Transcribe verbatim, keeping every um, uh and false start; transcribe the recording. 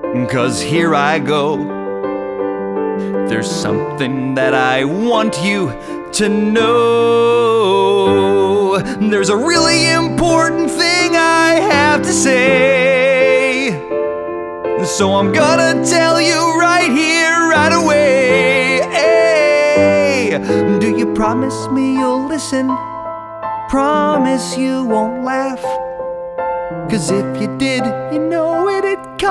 'cause here I go. There's something that I want you to know. There's a really important thing I have to say, so I'm gonna tell you right here, right away. Hey, do you promise me you'll listen? Promise you won't laugh? 'Cause if you did, you know it'd come